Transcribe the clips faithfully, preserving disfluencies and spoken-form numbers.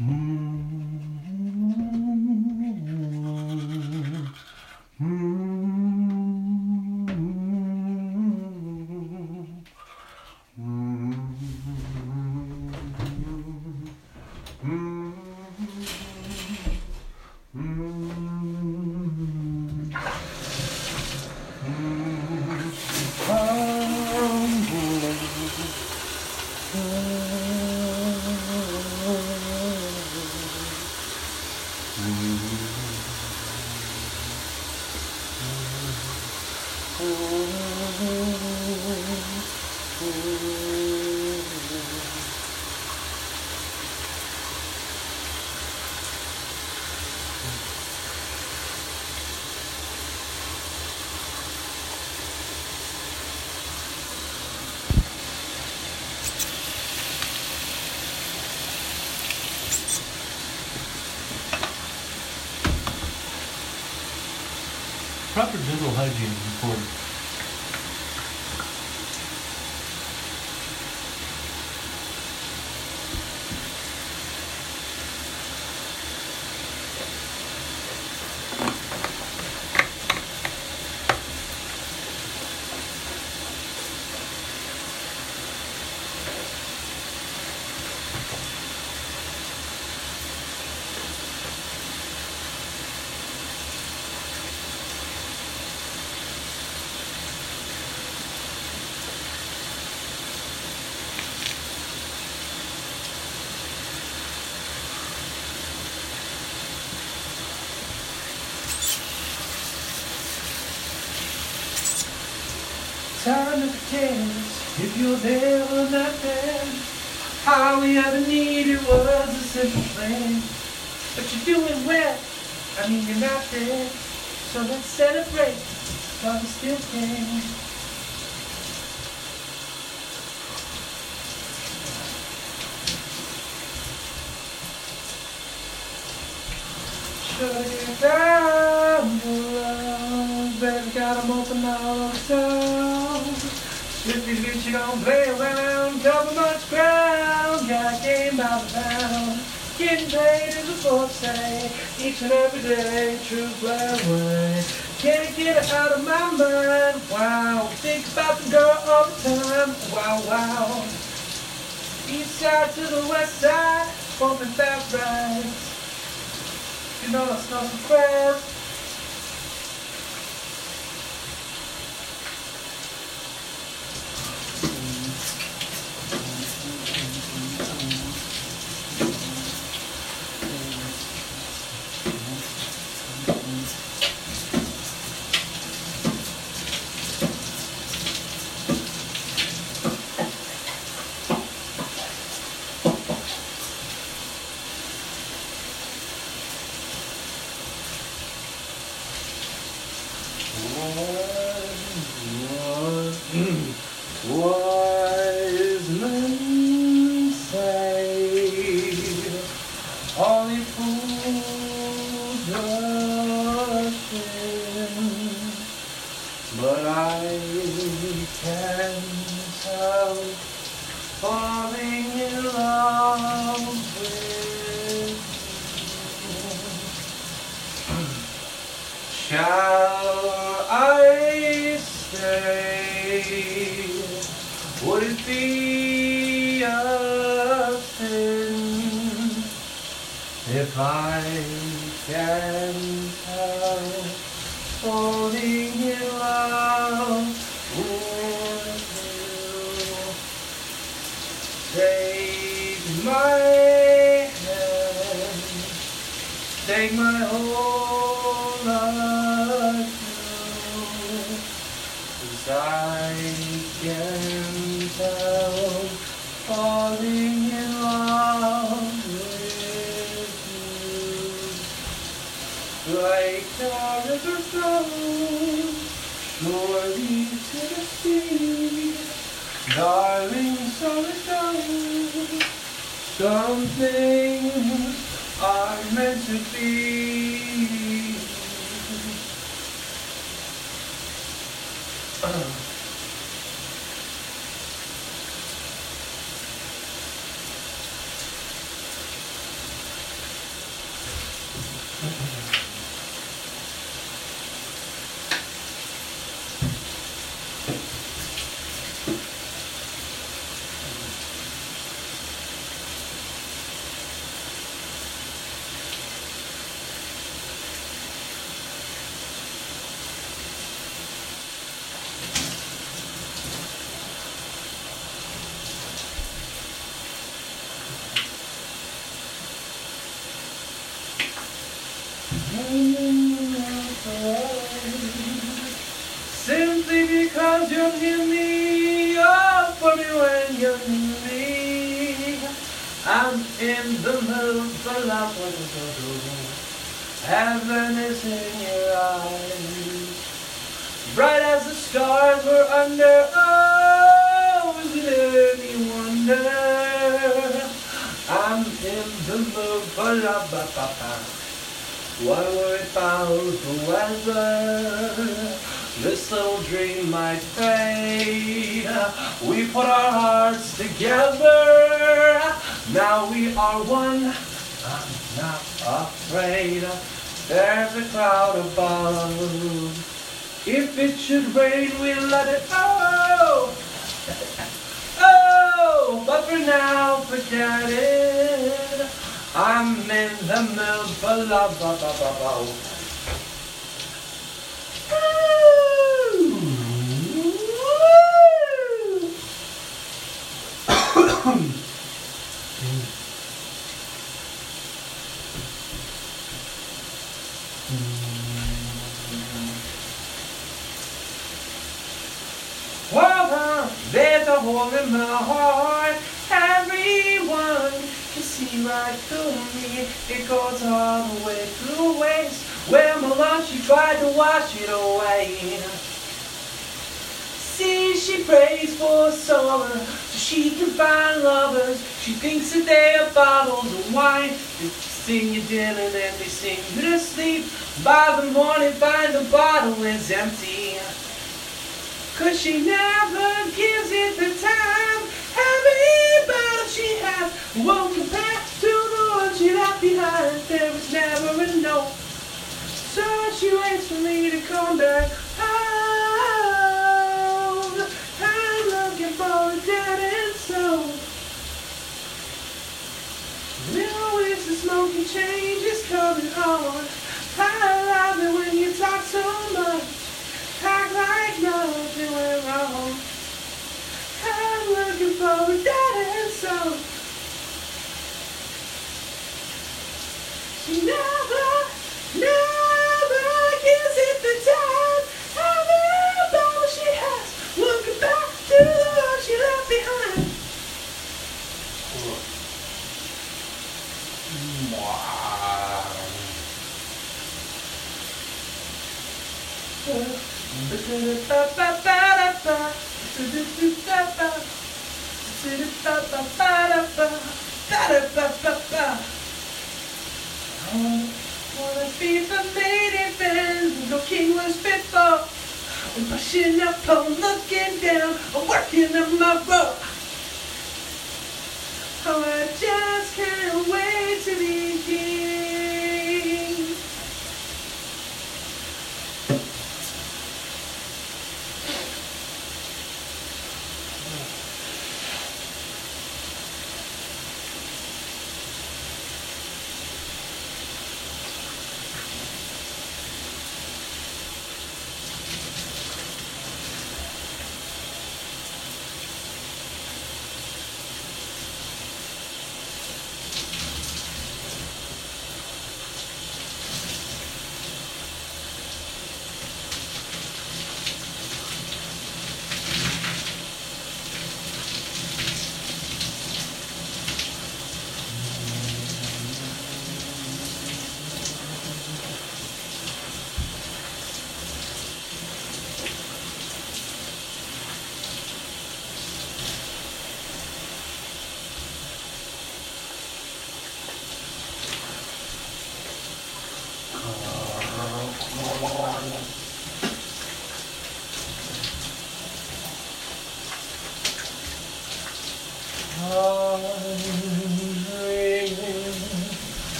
Proper dental hygiene is important. Time to pretend if you're there or not there. All we ever needed was a simple plan. But you're doing well, I mean you're not there. So let's celebrate while we still can. Shut it down, love. Baby, got 'em open all the time. If you get you don't play around, cover much ground. Got a game by the pound. Getting paid is a forte. Each and every day, true black way. Can't get it out of my mind. Wow, think about the girl all the time. Wow, wow. East side to the west side, bumping fat rides. You know I smell some crab. Wise men say only fools rush in, but I can't help falling in love with you. Shall I stay? Would it be a sin if I can't help falling in love with you? Take my hand, take my whole life through, 'cause I can't help falling in love with you. Like the river flows surely to the sea, darling, so it goes. Some things are meant to be. Uh. Simply because you need me, oh, for me when you need me. I'm in the mood for love. Heaven is in your eyes, bright as the stars were under. Oh, is it any wonder? I'm in the mood for love. Why worry about the weather? This little dream might fade. We put our hearts together. Now we are one. I'm not afraid. There's a cloud above. If it should rain, we'll let it. Oh, oh. But for now, forget it. I'm in the mood for love. Well, there's a hole in my heart. Everyone can see right through me. It goes all the way through waste. Where my love, she tried to wash it away. See, she prays for summer so she can find lovers. She thinks that they are bottles of wine. They sing you dinner, then they sing you to sleep. By the morning, find the bottle is empty. Cause she never gives it the time. Every bottle she has won't compare to the one she left behind. There was never a no. So she waits for me to come back home. I'm looking for a dead end soul. We always the smoky change is coming on. I love it when you talk so much. Act like nothing went wrong. I'm looking for a dead end soul. She never, never gives it the time. Every bottle she has, looking back to the one she left behind. I wanna be the lady then, no king was fit for. I'm pushing up, I'm looking down, I'm working on my rope. Oh, I just can't wait to begin.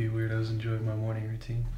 you weirdos enjoyed my morning routine.